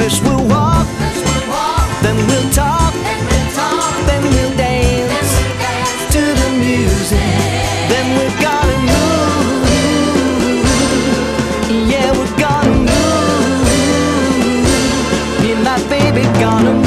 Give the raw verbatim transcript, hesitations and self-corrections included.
First we'll walk, then we'll talk, then we'll dance to the music. Then we're gonna move, yeah, we're gonna move. Me and my baby gonna move.